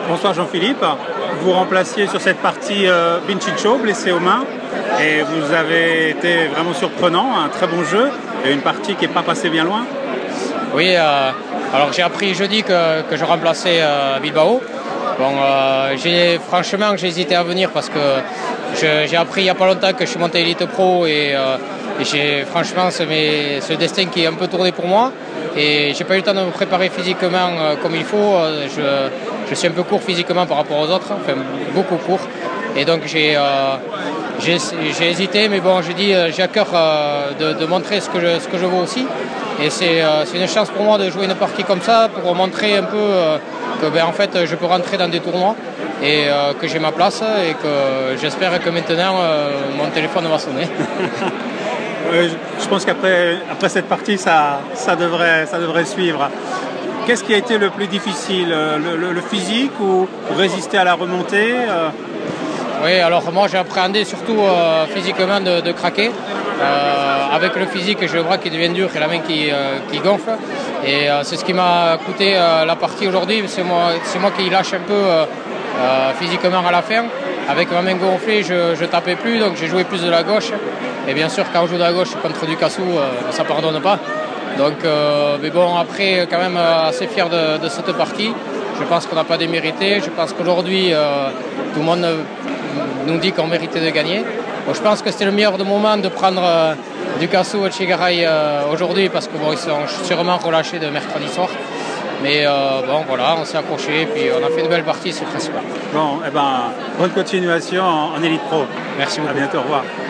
Bonsoir Jean-Philippe, vous remplaciez sur cette partie Binciccio, blessé aux mains, et vous avez été vraiment surprenant, un très bon jeu, et une partie qui n'est pas passée bien loin. Oui, alors j'ai appris jeudi que je remplaçais Bilbao. Bon, franchement, j'ai hésité à venir parce que j'ai appris il n'y a pas longtemps que je suis monté Elite Pro et franchement, c'est ce destin qui est un peu tourné pour moi. Et j'ai pas eu le temps de me préparer physiquement comme il faut. Je suis un peu court physiquement par rapport aux autres, enfin beaucoup court. Et donc j'ai hésité, mais bon, j'ai dit j'ai à cœur de montrer ce que je vaux aussi. Et c'est une chance pour moi de jouer une partie comme ça pour montrer un peu que en fait je peux rentrer dans des tournois et que j'ai ma place et que j'espère que maintenant mon téléphone va sonner. Je pense qu'après cette partie, ça devrait suivre. Qu'est-ce qui a été le plus difficile, le physique ou résister à la remontée Oui, alors moi j'ai appréhendé surtout physiquement de craquer. Avec le physique, j'ai le bras qui devient dur et la main qui gonfle. Et c'est ce qui m'a coûté la partie aujourd'hui. C'est moi qui lâche un peu physiquement à la fin. Avec ma main gonflée, je tapais plus, donc j'ai joué plus de la gauche. Et bien sûr, quand on joue de la gauche contre Ducassou, ça ne pardonne pas. Donc, mais bon, après, quand même assez fier de cette partie. Je pense qu'on n'a pas démérité. Je pense qu'aujourd'hui, tout le monde nous dit qu'on méritait de gagner. Bon, je pense que c'était le meilleur moment de prendre Ducassou et Etchegaray aujourd'hui parce que bon, ils sont sûrement relâchés de mercredi soir. Mais bon, voilà, on s'est accroché et puis on a fait une belle partie, c'est le principal. Bon, bonne continuation en Elite Pro. Merci beaucoup. À bientôt, au revoir.